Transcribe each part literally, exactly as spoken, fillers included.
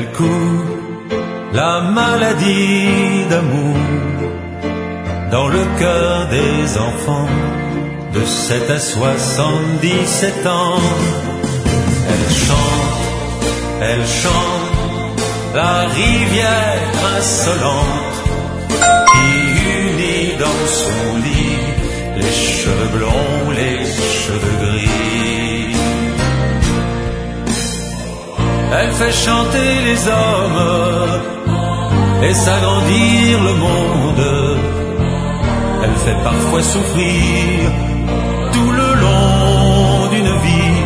Elle court la maladie d'amour dans le cœur des enfants de sept à soixante-dix-sept ans. Elle chante, elle chante la rivière insolente qui unit dans son lit les cheveux blonds, les cheveux gris. Elle fait chanter les hommes et s'agrandir le monde. Elle fait parfois souffrir tout le long d'une vie.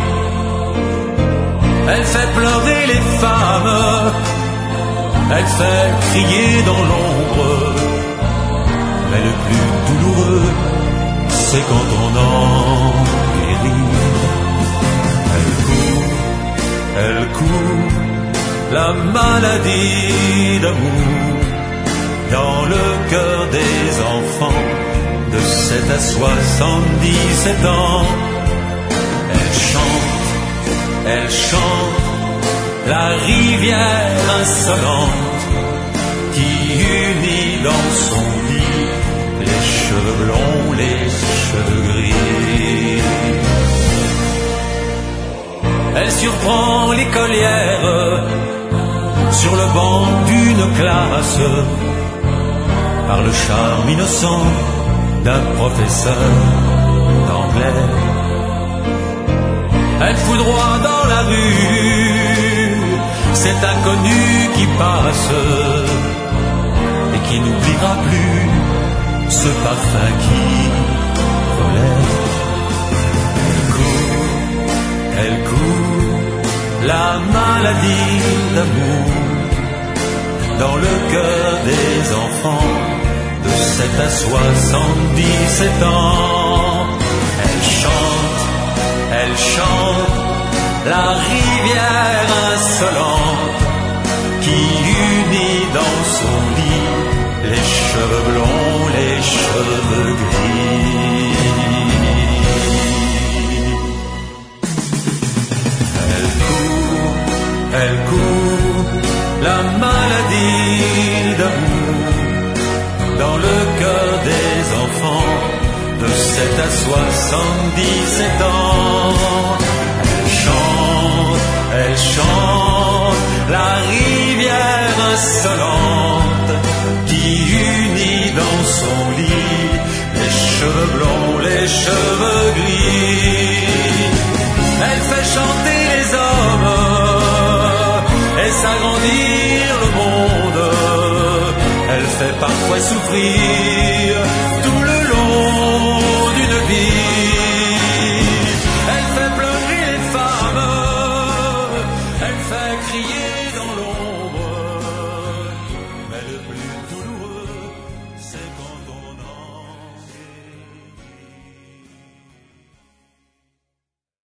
Elle fait pleurer les femmes, elle fait crier dans l'ombre. Mais le plus douloureux, c'est quand on en guérit. Elle court, elle court, la maladie d'amour dans le cœur des enfants de sept à soixante-dix-sept ans. Elle chante, elle chante la rivière insolente qui unit dans son lit les cheveux blonds, les cheveux gris. Elle surprend l'écolière sur le banc d'une classe par le charme innocent d'un professeur d'anglais. Elle foudroie dans la rue cet inconnu qui passe et qui n'oubliera plus ce parfum qui volait. Elle court, elle court, la maladie d'amour dans le cœur des enfants de sept à soixante-dix-sept ans. Elle chante, elle chante la rivière insolente qui unit dans son lit les cheveux blonds, les cheveux gris. Elle court, elle court, la maladie d'amour dans le cœur des enfants de sept à soixante-dix-sept ans. Elle chante, elle chante la rivière insolente qui unit dans son lit les cheveux blonds, les cheveux gris. Elle fait chanter les hommes et s'agrandir le monde. Elle fait parfois souffrir tout le long d'une vie. Elle fait pleurer les femmes, elle fait crier